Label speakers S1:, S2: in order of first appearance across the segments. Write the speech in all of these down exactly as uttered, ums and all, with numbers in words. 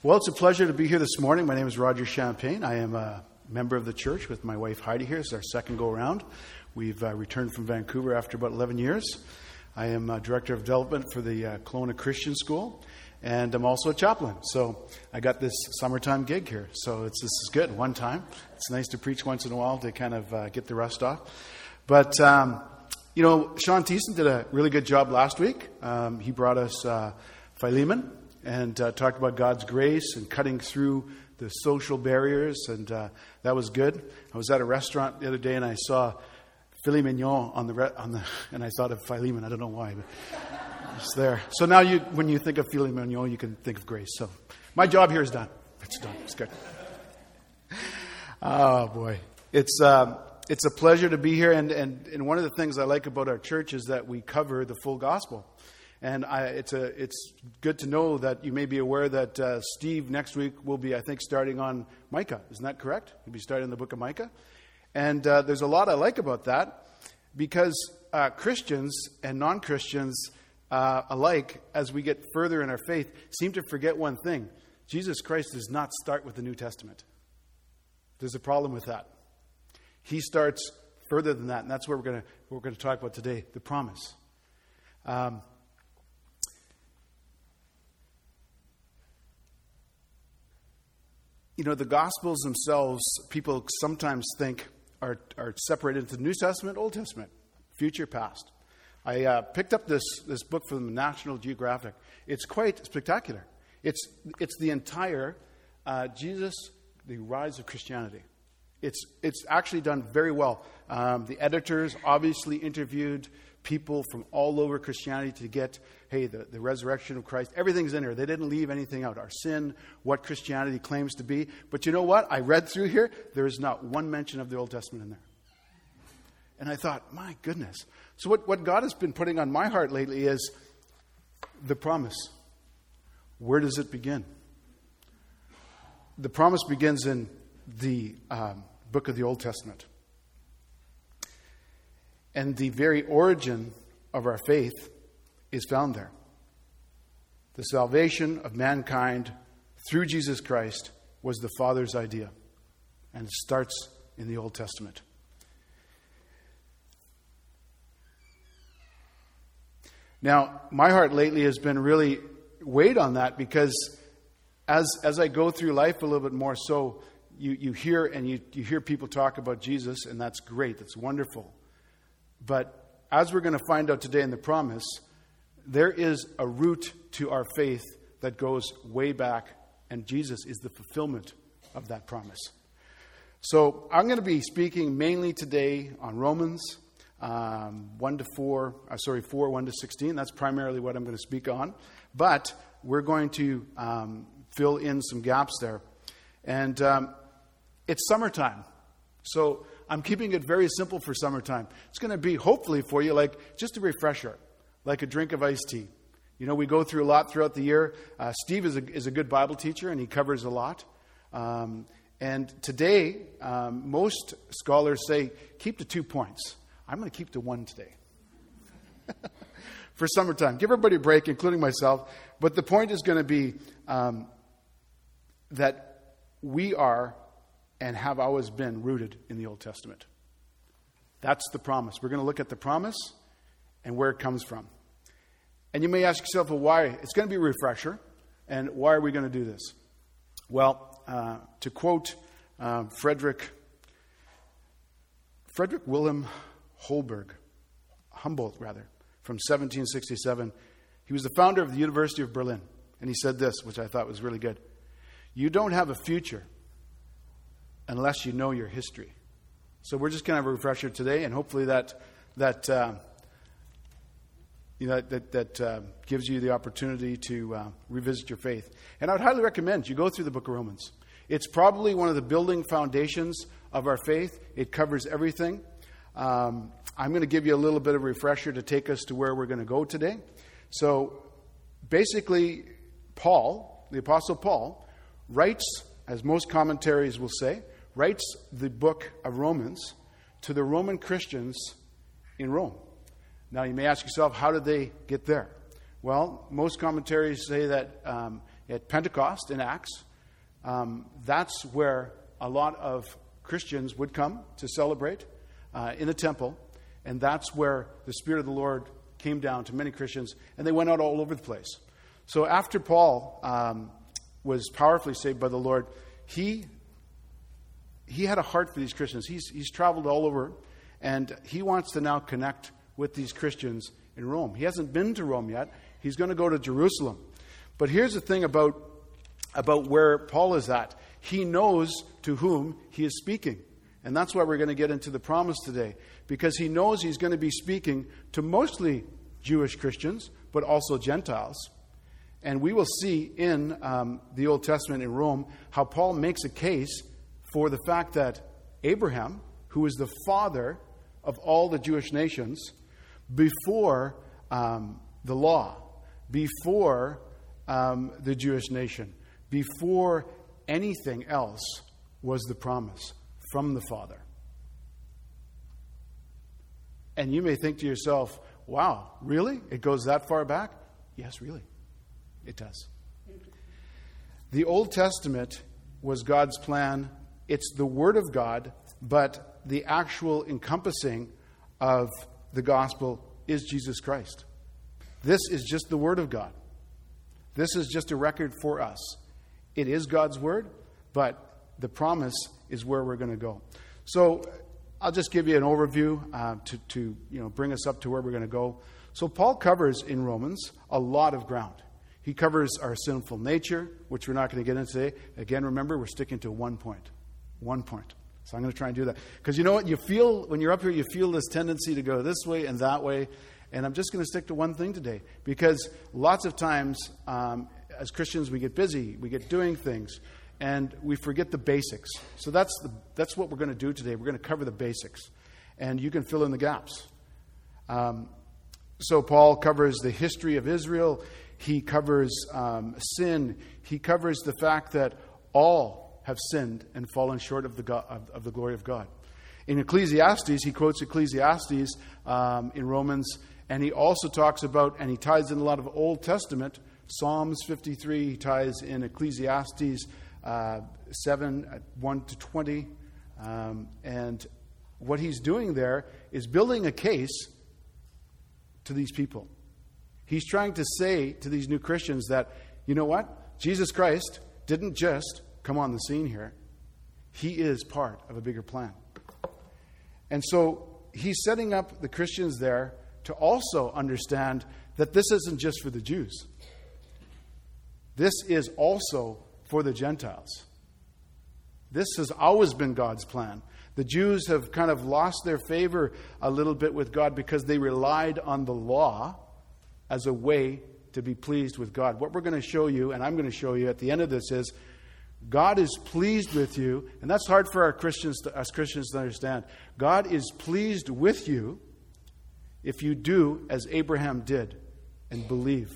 S1: Well, it's a pleasure to be here this morning. My name is Roger Champagne. I am a member of the church with my wife Heidi here. It's our second go-around. We've uh, returned from Vancouver after about eleven years. I am uh, Director of Development for the uh, Kelowna Christian School, and I'm also a chaplain. So I got this summertime gig here. So it's this is good, one time. It's nice to preach once in a while to kind of uh, get the rust off. But, um, you know, Sean Thiessen did a really good job last week. Um, he brought us uh, Philemon and uh, talked about God's grace and cutting through the social barriers, and uh, that was good. I was at a restaurant the other day and I saw filet mignon on the re- on the, and I thought of Philemon. I don't know why, but it's there. So now, you, when you think of filet mignon, you can think of grace. So my job here is done. It's done. It's good. Oh boy, it's um, it's a pleasure to be here, and, and and one of the things I like about our church is that we cover the full gospel. And I, it's a it's good to know that you may be aware that uh, Steve next week will be, I think, starting on Micah. Isn't that correct? He'll be starting the book of Micah. And uh, there's a lot I like about that, because uh, Christians and non-Christians uh, alike, as we get further in our faith, seem to forget one thing. Jesus Christ does not start with the New Testament. There's a problem with that. He starts further than that, and that's what we're going to we're going to talk about today, the promise. Um, You know, the Gospels themselves, people sometimes think are, are separated into the New Testament, Old Testament, future, past. I uh, picked up this, this book from National Geographic. It's quite spectacular. It's it's the entire uh, Jesus, the rise of Christianity. It's it's actually done very well. Um, the editors obviously interviewed people from all over Christianity to get, hey, the, the resurrection of Christ. Everything's in there. They didn't leave anything out. Our sin, what Christianity claims to be. But you know what? I read through here. There is not one mention of the Old Testament in there. And I thought, my goodness. So what, what God has been putting on my heart lately is the promise. Where does it begin? The promise begins in the um, book of the Old Testament. And the very origin of our faith is found there. The salvation of mankind through Jesus Christ was the Father's idea. And it starts in the Old Testament. Now, my heart lately has been really weighed on that, because as as I go through life a little bit more so, you, you hear and you, you hear people talk about Jesus, and that's great. That's wonderful. But as we're going to find out today in the promise, there is a root to our faith that goes way back, and Jesus is the fulfillment of that promise. So I'm going to be speaking mainly today on Romans um, one to four, uh, sorry, four, one to sixteen. That's primarily what I'm going to speak on. But we're going to um, fill in some gaps there. And um, it's summertime. So I'm keeping it very simple for summertime. It's going to be, hopefully for you, like just a refresher, like a drink of iced tea. You know, we go through a lot throughout the year. Uh, Steve is a, is a good Bible teacher, and he covers a lot. Um, and today, um, most scholars say, keep to two points. I'm going to keep to one today. For summertime. Give everybody a break, including myself. But the point is going to be um, that we are and have always been rooted in the Old Testament. That's the promise. We're going to look at the promise and where it comes from. And you may ask yourself, well, why? It's going to be a refresher. And why are we going to do this? Well, uh, to quote uh, Frederick, Frederick Wilhelm Holberg, Humboldt rather, from seventeen sixty-seven, he was the founder of the University of Berlin. And he said this, which I thought was really good. You don't have a future unless you know your history. So we're just going to have a refresher today, and hopefully that that uh, you know that that uh, gives you the opportunity to uh, revisit your faith. And I would highly recommend you go through the book of Romans. It's probably one of the building foundations of our faith. It covers everything. Um, I'm going to give you a little bit of a refresher to take us to where we're going to go today. So basically, Paul, the Apostle Paul, writes, as most commentaries will say, writes the book of Romans to the Roman Christians in Rome. Now, you may ask yourself, how did they get there? Well, most commentaries say that um, at Pentecost in Acts. Um, that's where a lot of Christians would come to celebrate uh, in the temple. And that's where the Spirit of the Lord came down to many Christians, and they went out all over the place. So after Paul um, was powerfully saved by the Lord, he he had a heart for these Christians. He's he's traveled all over, and he wants to now connect with these Christians in Rome. He hasn't been to Rome yet. He's going to go to Jerusalem. But here's the thing about, about where Paul is at. He knows to whom he is speaking. And that's why we're going to get into the promise today. Because he knows he's going to be speaking to mostly Jewish Christians, but also Gentiles. And we will see in um, the Old Testament in Rome how Paul makes a case for the fact that Abraham, who is the father of all the Jewish nations, before um, the law, before um, the Jewish nation, before anything else, was the promise from the Father. And you may think to yourself, wow, really? It goes that far back? Yes, really. It does. The Old Testament was God's plan. It's the Word of God, but the actual encompassing of the gospel is Jesus Christ. This is just the Word of God. This is just a record for us. It is God's Word, but the promise is where we're going to go. So I'll just give you an overview uh, to, to you know bring us up to where we're going to go. So Paul covers in Romans a lot of ground. He covers our sinful nature, which we're not going to get into today. Again, remember, we're sticking to one point. One point. So I'm going to try and do that. Because you know what? You feel, when you're up here, you feel this tendency to go this way and that way. And I'm just going to stick to one thing today. Because lots of times, um, as Christians, we get busy. We get doing things. And we forget the basics. So that's the, that's what we're going to do today. We're going to cover the basics. And you can fill in the gaps. Um, so Paul covers the history of Israel. He covers um, sin. He covers the fact that all have sinned and fallen short of the God, of, of the glory of God. In Ecclesiastes, he quotes Ecclesiastes um, in Romans, and he also talks about, and he ties in a lot of Old Testament, Psalms fifty-three, he ties in Ecclesiastes uh, seven, one to twenty, um, and what he's doing there is building a case to these people. He's trying to say to these new Christians that, you know what? Jesus Christ didn't just come on the scene here. He is part of a bigger plan. And so he's setting up the Christians there to also understand that this isn't just for the Jews. This is also for the Gentiles. This has always been God's plan. The Jews have kind of lost their favor a little bit with God because they relied on the law as a way to be pleased with God. What we're going to show you, and I'm going to show you at the end of this, is God is pleased with you, and that's hard for our Christians, to, us Christians to understand. God is pleased with you if you do as Abraham did and believe.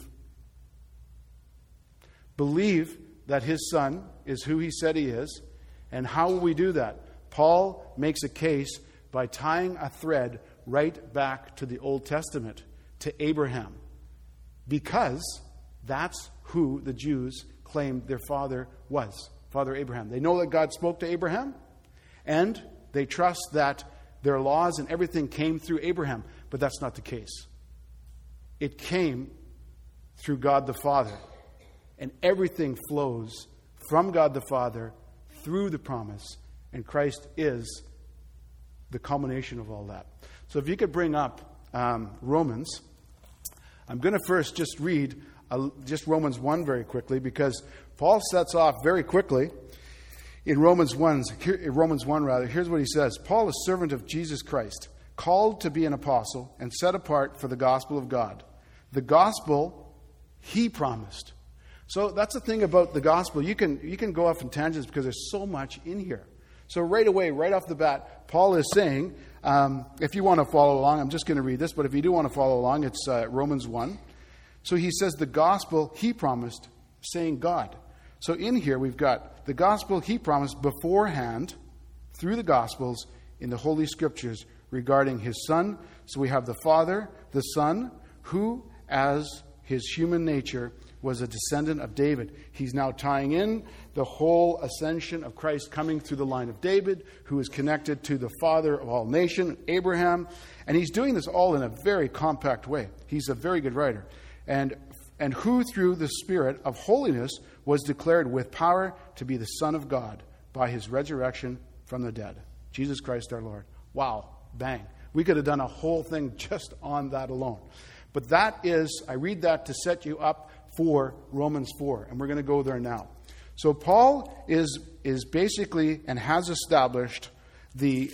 S1: Believe that his son is who he said he is. And how will we do that? Paul makes a case by tying a thread right back to the Old Testament, to Abraham. Because that's who the Jews claimed their father was, Father Abraham. They know that God spoke to Abraham, and they trust that their laws and everything came through Abraham. But that's not the case. It came through God the Father. And everything flows from God the Father through the promise. And Christ is the culmination of all that. So if you could bring up um, Romans. I'm going to first just read uh, just Romans one very quickly, because Paul sets off very quickly in Romans one, here, Romans one rather. Here's what he says. Paul, a servant of Jesus Christ, called to be an apostle and set apart for the gospel of God. The gospel he promised. So that's the thing about the gospel. You can you can go off in tangents because there's so much in here. So right away, right off the bat, Paul is saying, um, if you want to follow along, I'm just going to read this, but if you do want to follow along, it's uh, Romans one. So he says the gospel he promised, saying God. So in here we've got the gospel he promised beforehand through the gospels in the Holy Scriptures regarding his Son. So we have the Father, the Son, who as his human nature was a descendant of David. He's now tying in the whole ascension of Christ coming through the line of David, who is connected to the father of all nations, Abraham. And he's doing this all in a very compact way. He's a very good writer. And, and who through the Spirit of holiness was declared with power to be the Son of God by his resurrection from the dead. Jesus Christ our Lord. Wow. Bang. We could have done a whole thing just on that alone. But that is, I read that to set you up for Romans four. And we're going to go there now. So Paul is, is basically and has established the,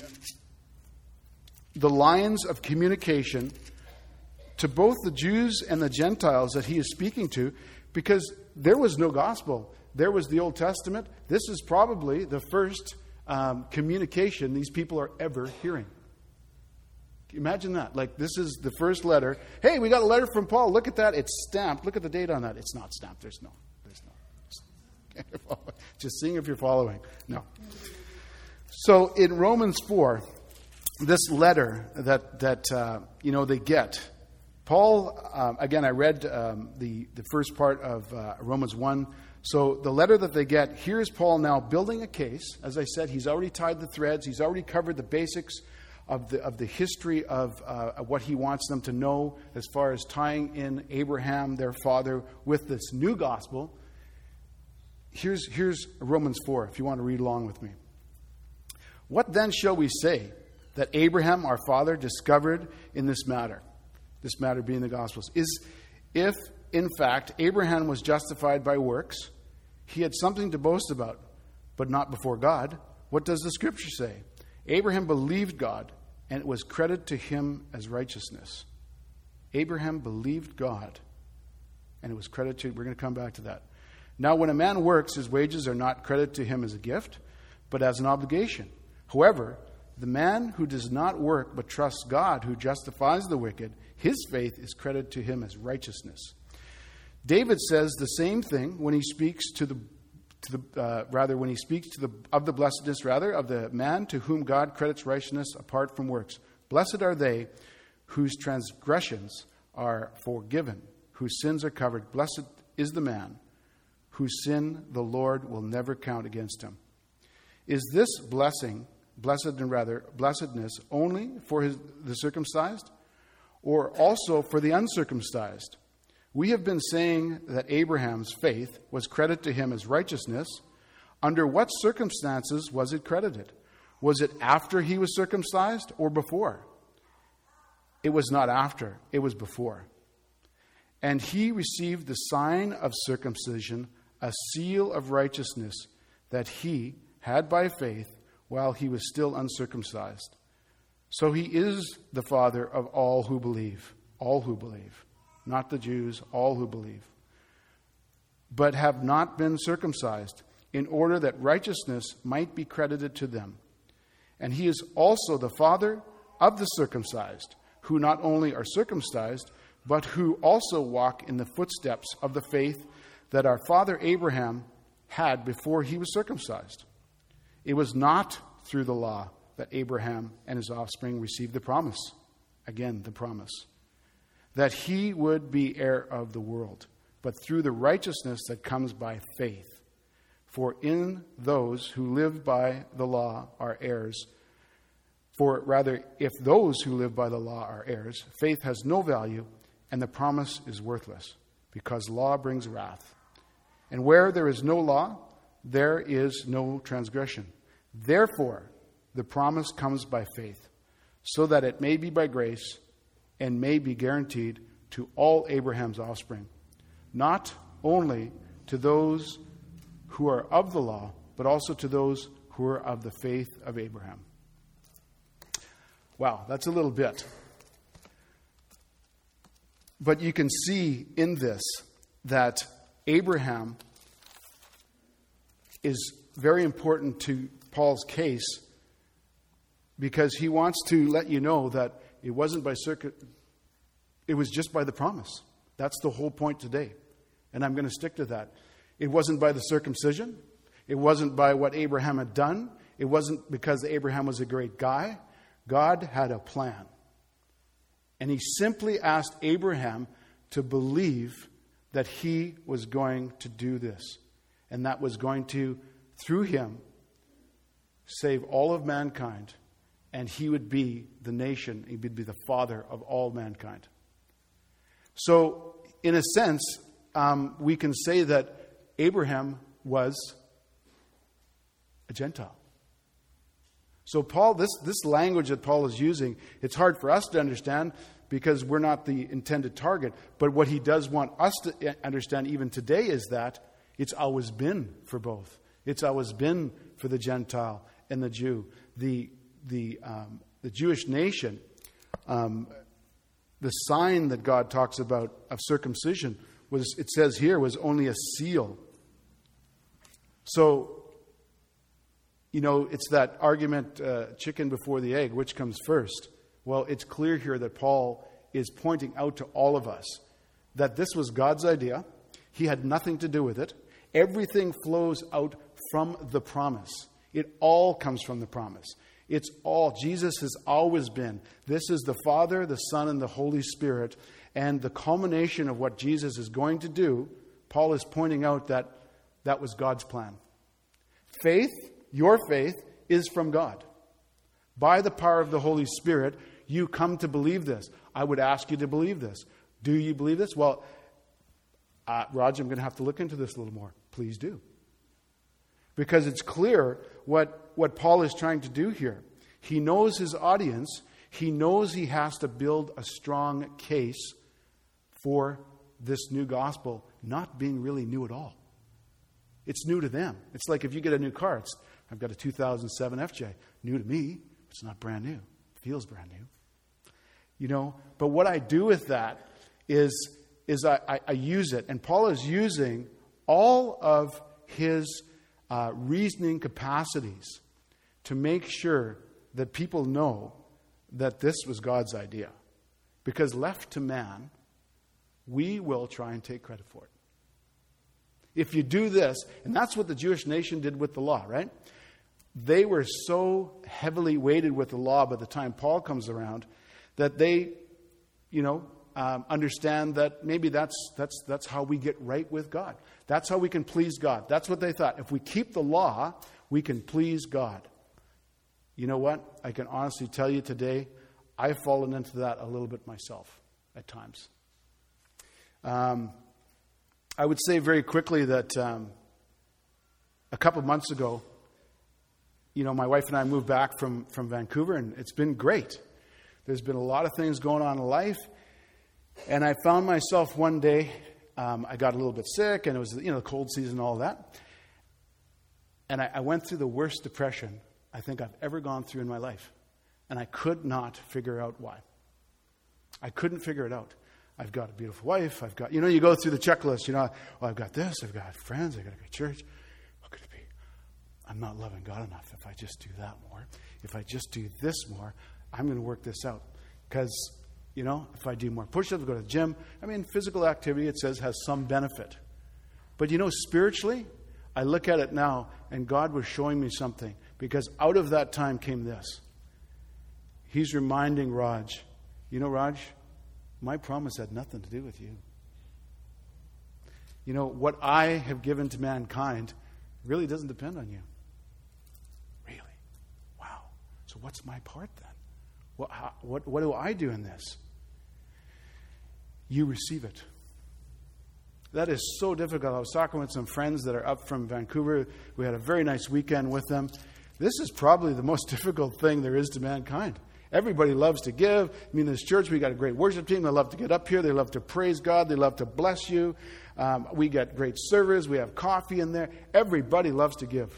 S1: the lines of communication to both the Jews and the Gentiles that he is speaking to, because there was no gospel. There was the Old Testament. This is probably the first um, communication these people are ever hearing. Imagine that. Like, this is the first letter. Hey, we got a letter from Paul. Look at that. It's stamped. Look at the date on that. It's not stamped. There's no. There's no. Just seeing if you're following. No. So in Romans four, this letter that, that uh, you know, they get, Paul, um, again, I read um, the, the first part of uh, Romans one. So the letter that they get, here's Paul now building a case. As I said, he's already tied the threads. He's already covered the basics of the of the history of, uh, of what he wants them to know as far as tying in Abraham, their father, with this new gospel. Here's, here's Romans four, if you want to read along with me. What then shall we say that Abraham, our father, discovered in this matter? This matter being the Gospels. Is if, in fact, Abraham was justified by works, he had something to boast about, but not before God. What does the Scripture say? Abraham believed God, and it was credited to him as righteousness. Abraham believed God, and it was credited to, we're going to come back to that. Now, when a man works, his wages are not credited to him as a gift, but as an obligation. However, the man who does not work, but trusts God, who justifies the wicked, his faith is credited to him as righteousness. David says the same thing when he speaks to the To the, uh, rather, when he speaks to the of the blessedness, rather, of the man to whom God credits righteousness apart from works. Blessed are they whose transgressions are forgiven, whose sins are covered. Blessed is the man whose sin the Lord will never count against him. Is this blessing, blessed and rather, blessedness only for his, the circumcised, or also for the uncircumcised? We have been saying that Abraham's faith was credited to him as righteousness. Under what circumstances was it credited? Was it after he was circumcised or before? It was not after, it was before. And he received the sign of circumcision, a seal of righteousness that he had by faith while he was still uncircumcised. So he is the father of all who believe, all who believe. Not the Jews, all who believe, but have not been circumcised, in order that righteousness might be credited to them. And he is also the father of the circumcised, who not only are circumcised, but who also walk in the footsteps of the faith that our father Abraham had before he was circumcised. It was not through the law that Abraham and his offspring received the promise. Again, the promise. That he would be heir of the world, but through the righteousness that comes by faith. For in those who live by the law are heirs. For rather, if those who live by the law are heirs, faith has no value, and the promise is worthless, because law brings wrath. And where there is no law, there is no transgression. Therefore, the promise comes by faith, so that it may be by grace, and may be guaranteed to all Abraham's offspring, not only to those who are of the law, but also to those who are of the faith of Abraham. Wow, that's a little bit. But you can see in this that Abraham is very important to Paul's case, because he wants to let you know that it wasn't by circuit, it was just by the promise. That's the whole point today. And I'm going to stick to that. It wasn't by the circumcision. It wasn't by what Abraham had done. It wasn't because Abraham was a great guy. God had a plan. And he simply asked Abraham to believe that he was going to do this. And that was going to, through him, save all of mankind. And he would be the nation. He would be the father of all mankind. So, in a sense, um, we can say that Abraham was a Gentile. So Paul, this, this language that Paul is using, it's hard for us to understand because we're not the intended target. But what he does want us to understand even today is that it's always been for both. It's always been for the Gentile and the Jew. The the um, the Jewish nation, um, the sign that God talks about of circumcision was, it says here, was only a seal. So, you know, it's that argument, uh, chicken before the egg, which comes first? Well, it's clear here that Paul is pointing out to all of us that this was God's idea. He had nothing to do with it. Everything flows out from the promise. It all comes from the promise. It's all. Jesus has always been. This is the Father, the Son, and the Holy Spirit. And the culmination of what Jesus is going to do, Paul is pointing out that that was God's plan. Faith, your faith, is from God. By the power of the Holy Spirit, you come to believe this. I would ask you to believe this. Do you believe this? Well, uh, Raj, I'm going to have to look into this a little more. Please do. Because it's clear what, what Paul is trying to do here. He knows his audience. He knows he has to build a strong case for this new gospel not being really new at all. It's new to them. It's like if you get a new car. It's, I've got a two thousand seven F J. New to me. It's not brand new. It feels brand new. You know, but what I do with that is, is I, I, I use it. And Paul is using all of his uh, reasoning capacities to make sure that people know that this was God's idea. Because left to man, we will try and take credit for it. If you do this, and that's what the Jewish nation did with the law, right? They were so heavily weighted with the law by the time Paul comes around that they, you know, um, understand that maybe that's that's that's how we get right with God. That's how we can please God. That's what they thought. If we keep the law, we can please God. You know what? I can honestly tell you today, I've fallen into that a little bit myself at times. Um, I would say very quickly that um, a couple of months ago, you know, my wife and I moved back from, from Vancouver, and it's been great. There's been a lot of things going on in life, and I found myself one day, um, I got a little bit sick, and it was, you know, the cold season and all that, and I, I went through the worst depression I think I've ever gone through in my life, and I could not figure out why. I couldn't figure it out. I've got a beautiful wife. I've got, you know, you go through the checklist, you know, well, I've got this, I've got friends, I've got a good church. What could it be? I'm not loving God enough. If I just do that more, if I just do this more, I'm going to work this out. Because, you know, if I do more push-ups, go to the gym, I mean, physical activity, it says, has some benefit. But, you know, spiritually, I look at it now, and God was showing me something. Because out of that time came this. He's reminding Raj, you know, Raj, my promise had nothing to do with you. You know, what I have given to mankind really doesn't depend on you. Really? Wow. So what's my part then? What, how, what, what do I do in this? You receive it. That is so difficult. I was talking with some friends that are up from Vancouver. We had a very nice weekend with them. This is probably the most difficult thing there is to mankind. Everybody loves to give. I mean, in this church, we got a great worship team. They love to get up here. They love to praise God. They love to bless you. Um, we get great servers. We have coffee in there. Everybody loves to give.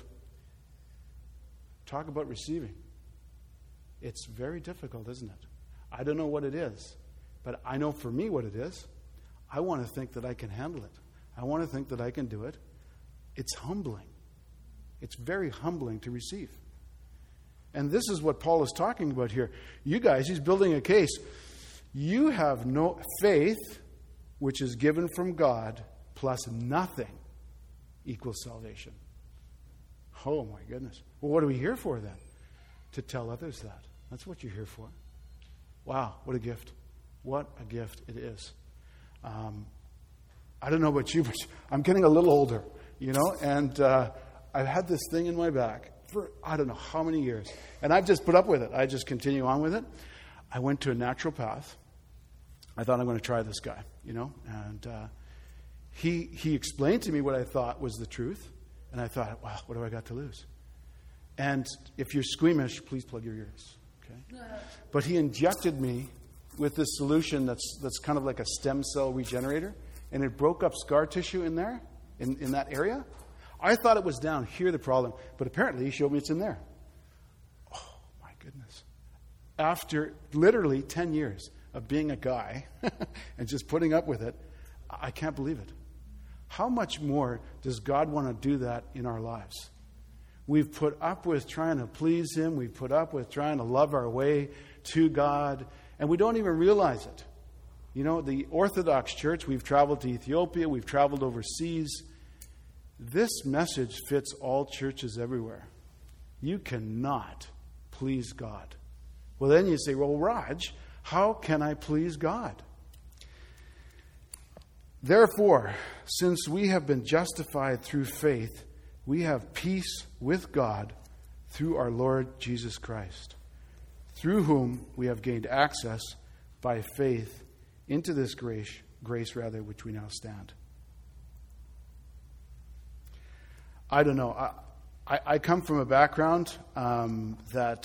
S1: Talk about receiving. It's very difficult, isn't it? I don't know what it is, but I know for me what it is. I want to think that I can handle it. I want to think that I can do it. It's humbling. It's very humbling to receive. And this is what Paul is talking about here. You guys, he's building a case. You have no faith, which is given from God, plus nothing equals salvation. Oh, my goodness. Well, what are we here for then? To tell others that. That's what you're here for. Wow, what a gift. What a gift it is. Um, I don't know about you, but I'm getting a little older, you know, and uh, I've had this thing in my back for I don't know how many years. And I've just put up with it. I just continue on with it. I went to a naturopath. I thought, I'm going to try this guy, you know, and uh, he he explained to me what I thought was the truth. And I thought, wow, what do I got to lose? And if you're squeamish, please plug your ears. Okay? But he injected me with this solution that's that's kind of like a stem cell regenerator, and it broke up scar tissue in there, in, in that area. I thought it was down here, the problem, but apparently he showed me it's in there. Oh, my goodness. After literally ten years of being a guy and just putting up with it, I can't believe it. How much more does God want to do that in our lives? We've put up with trying to please Him. We've put up with trying to love our way to God, and we don't even realize it. You know, the Orthodox Church, we've traveled to Ethiopia, we've traveled overseas. This message fits all churches everywhere. You cannot please God. Well, then you say, well, Raj, how can I please God? Therefore, since we have been justified through faith, we have peace with God through our Lord Jesus Christ, through whom we have gained access by faith into this grace, grace rather, which we now stand. I don't know. I, I, I come from a background um, that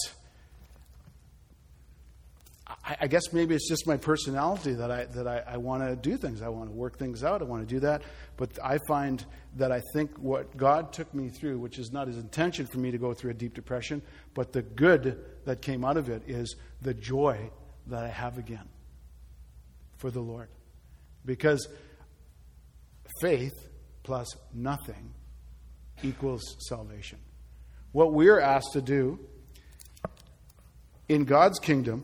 S1: I, I guess maybe it's just my personality that I that I, I want to do things. I want to work things out. I want to do that. But I find that I think what God took me through, which is not His intention for me to go through a deep depression, but the good that came out of it is the joy that I have again for the Lord. Because faith plus nothing equals salvation. What we're asked to do in God's kingdom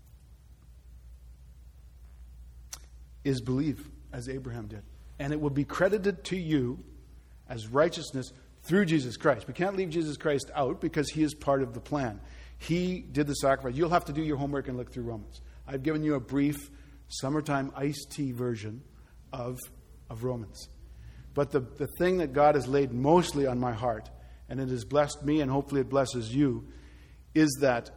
S1: is believe as Abraham did. And it will be credited to you as righteousness through Jesus Christ. We can't leave Jesus Christ out because He is part of the plan. He did the sacrifice. You'll have to do your homework and look through Romans. I've given you a brief summertime iced tea version of, of Romans. But the, the thing that God has laid mostly on my heart, and it has blessed me and hopefully it blesses you, is that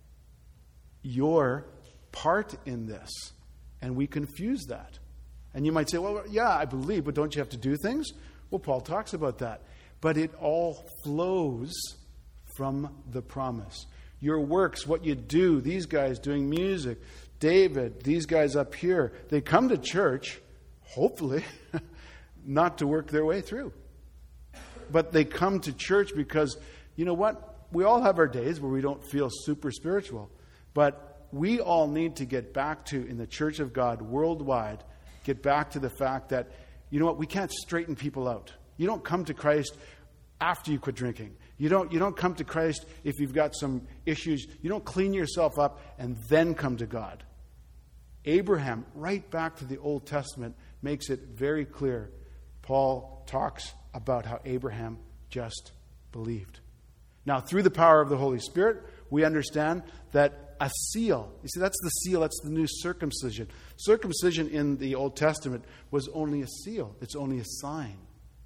S1: your part in this. And we confuse that. And you might say, well, yeah, I believe, but don't you have to do things? Well, Paul talks about that. But it all flows from the promise. Your works, what you do, these guys doing music, David, these guys up here, they come to church, hopefully, not to work their way through. But they come to church because, you know what? We all have our days where we don't feel super spiritual. But we all need to get back to, in the Church of God worldwide, get back to the fact that, you know what, we can't straighten people out. You don't come to Christ after you quit drinking. You don't, you don't come to Christ if you've got some issues. You don't clean yourself up and then come to God. Abraham, right back to the Old Testament, makes it very clear. Paul talks about how Abraham just believed. Now, through the power of the Holy Spirit, we understand that a seal, you see, that's the seal, that's the new circumcision. Circumcision in the Old Testament was only a seal. It's only a sign.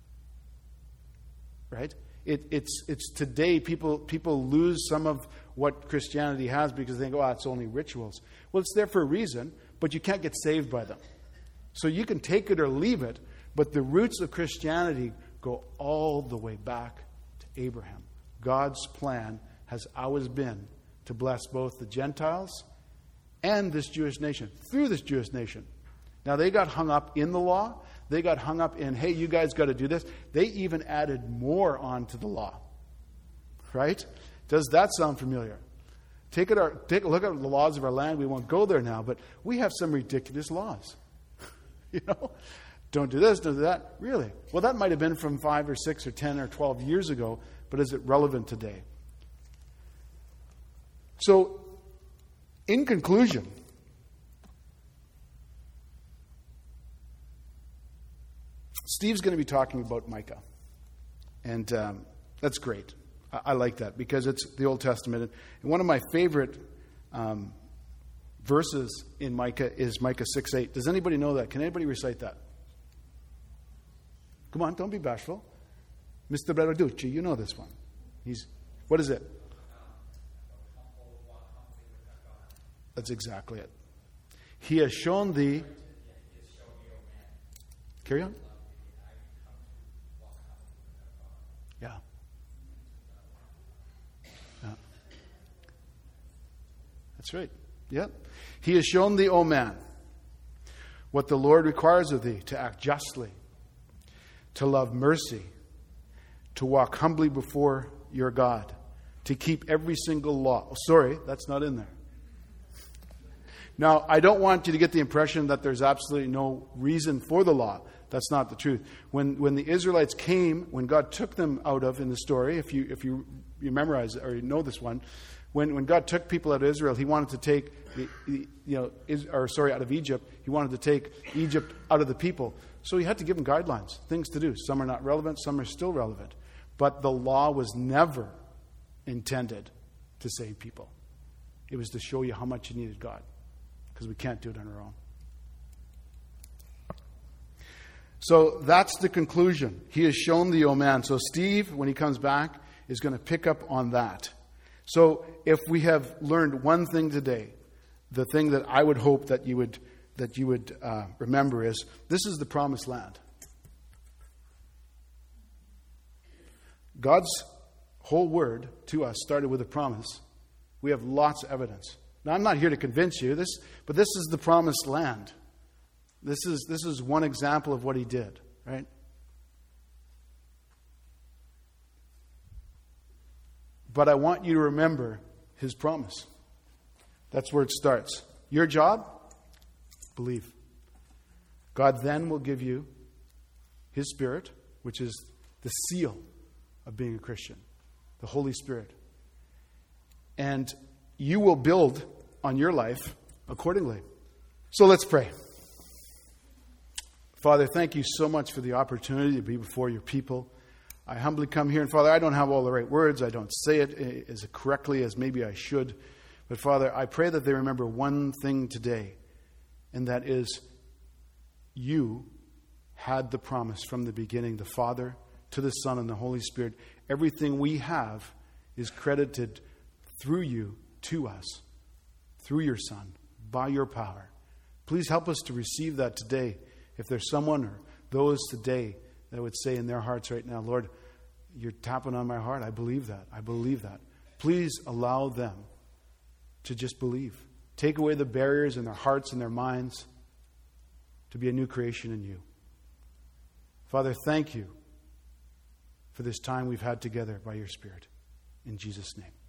S1: Right? It, it's it's today people people lose some of what Christianity has because they think, oh, it's only rituals. Well, it's there for a reason, but you can't get saved by them. So you can take it or leave it, but the roots of Christianity go all the way back to Abraham. God's plan has always been to bless both the Gentiles and this Jewish nation, through this Jewish nation. Now, they got hung up in the law. They got hung up in, hey, you guys got to do this. They even added more onto the law. Right? Does that sound familiar? Take, it our, take a look at the laws of our land. We won't go there now, but we have some ridiculous laws. You know? Don't do this, don't do that. Really? Well, that might have been from five or six or ten or twelve years ago, but is it relevant today? So, in conclusion, Steve's going to be talking about Micah. And um, that's great. I, I like that because it's the Old Testament. And one of my favorite um, verses in Micah is Micah six eight. Does anybody know that? Can anybody recite that? Come on, don't be bashful. Mister Berarducci, you know this one. He's, what is it? That's exactly it. He has shown thee. Carry on. Yeah. Yeah. That's right. Yep. He has shown thee, O man, what the Lord requires of thee, to act justly, to love mercy, to walk humbly before your God, to keep every single law. Oh, sorry, that's not in there. Now, I don't want you to get the impression that there's absolutely no reason for the law. That's not the truth. When when the Israelites came, when God took them out of, in the story, if you if you, you memorize it, or you know this one, when when God took people out of Israel, He wanted to take the, the you know is, or sorry out of Egypt. He wanted to take Egypt out of the people. So He had to give them guidelines, things to do. Some are not relevant, some are still relevant. But the law was never intended to save people. It was to show you how much you needed God, because we can't do it on our own. So that's the conclusion. He has shown thee, O man. So Steve, when he comes back, is going to pick up on that. So if we have learned one thing today, the thing that I would hope that you would that you would uh, remember is this is the promised land. God's whole word to us started with a promise. We have lots of evidence. Now, I'm not here to convince you, this, but this is the promised land. This is this is one example of what He did, right? But I want you to remember His promise. That's where it starts. Your job? Believe. God then will give you His Spirit, which is the seal of being a Christian, the Holy Spirit. And you will build on your life accordingly. So let's pray. Father, thank you so much for the opportunity to be before your people. I humbly come here, and Father, I don't have all the right words. I don't say it as correctly as maybe I should. But Father, I pray that they remember one thing today, and that is you had the promise from the beginning, the Father to the Son and the Holy Spirit. Everything we have is credited through you to us, through your Son, by your power. Please help us to receive that today. If there's someone or those today that would say in their hearts right now, Lord, you're tapping on my heart. I believe that. I believe that. Please allow them to just believe. Take away the barriers in their hearts and their minds to be a new creation in you. Father, thank you for this time we've had together by your Spirit. In Jesus' name.